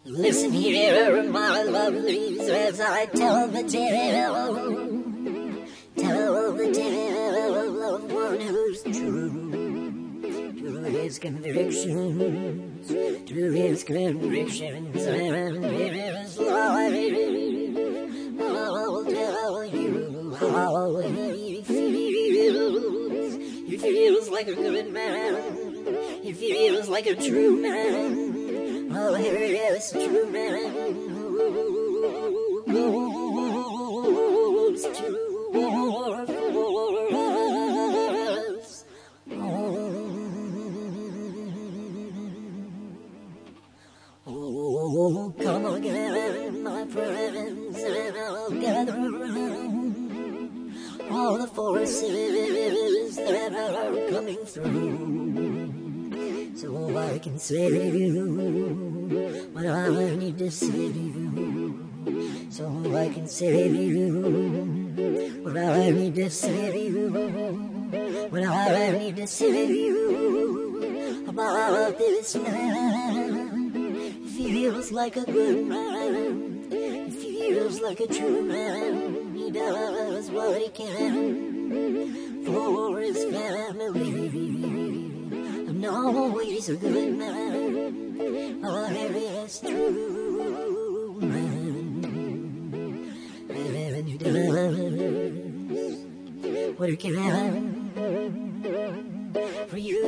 Listen here, my lovelies, as I tell the tale. Tell the tale of one who's true to his convictions, to his convictions, and his life. I'll tell you how he feels. He feels like a good man. He feels like a true man. Oh, here it is, true man who goes to war for us. Oh, come again, my friends, and I'll gather around all the forces that are coming through. So I can say to you what I need to say to you. So I can say to you what I need to say to you. What I need to say to you about this man. He feels like a good man. He feels like a true man. He does what he can for his family. No, he's a good man. Oh, he is true man. And he does what he can for you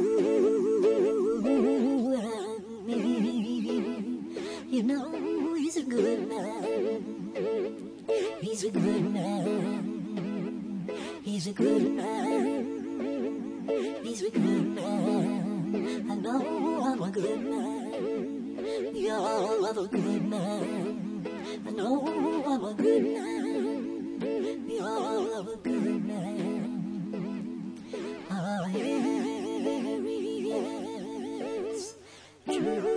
and me. You know, he's a good man. He's a good man. He's a good man. He's a good man. I know I'm a good man. We all love a good man. I know I'm a good man. We all love a good man. Oh, yes, true.